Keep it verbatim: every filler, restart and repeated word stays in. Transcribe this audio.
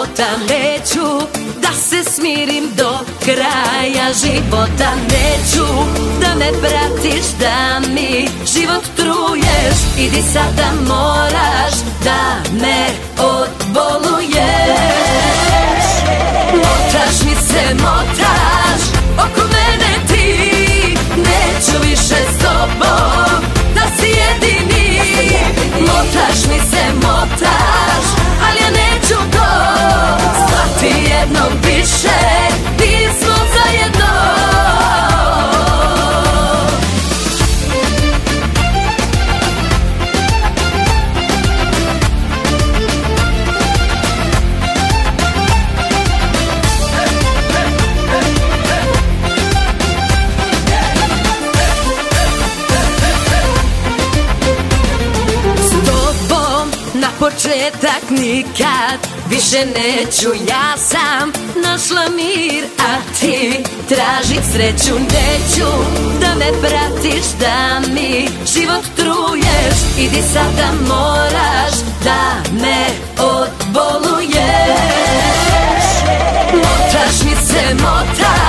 života neću da se smirim do kraja života. Neću da me pratiš, da mi život truješ. Idi sada, moraš da me odboluješ. Motaš mi se, motaš oko mene ti. Neću više s tobom da si jedini. Motaš mi se, motaš, ali ja neću to shvati jednom više. Nismo zajedno. Početak nikad više neću, ja sam našla mir, a ti tražit sreću. Neću da me pratiš, da mi život truješ. Idi sada, moraš da me odboluješ. Motaš mi se, motaš